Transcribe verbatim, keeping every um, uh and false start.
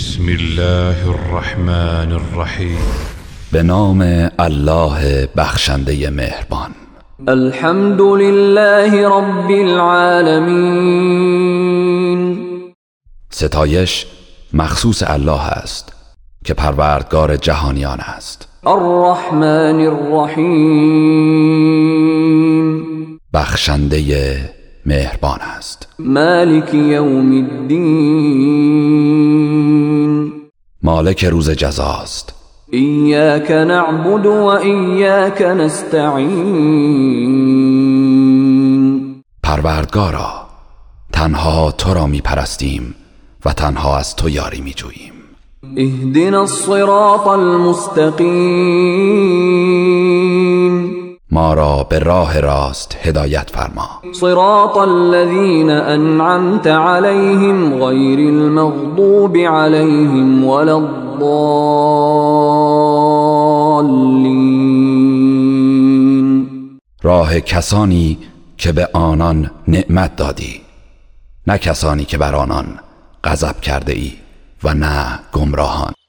بسم الله الرحمن الرحیم. به نام الله بخشنده مهربان. الحمد لله رب العالمین. ستایش مخصوص الله است که پروردگار جهانیان است. الرحمن الرحیم. بخشنده مهربان است. مالک یوم الدین. مالک روز جزاست. ایاک نعبد و ایاک نستعین. پروردگارا، تنها تو را می پرستیم و تنها از تو یاری می جوییم. اهدنا الصراط المستقیم. ما را به راه راست هدایت فرما. صراط الذین انعمت علیهم غیر المغضوب علیهم ولا الضالین. راه کسانی که به آنان نعمت دادی، نه کسانی که بر آنان غضب کرده ای و نه گمراهان.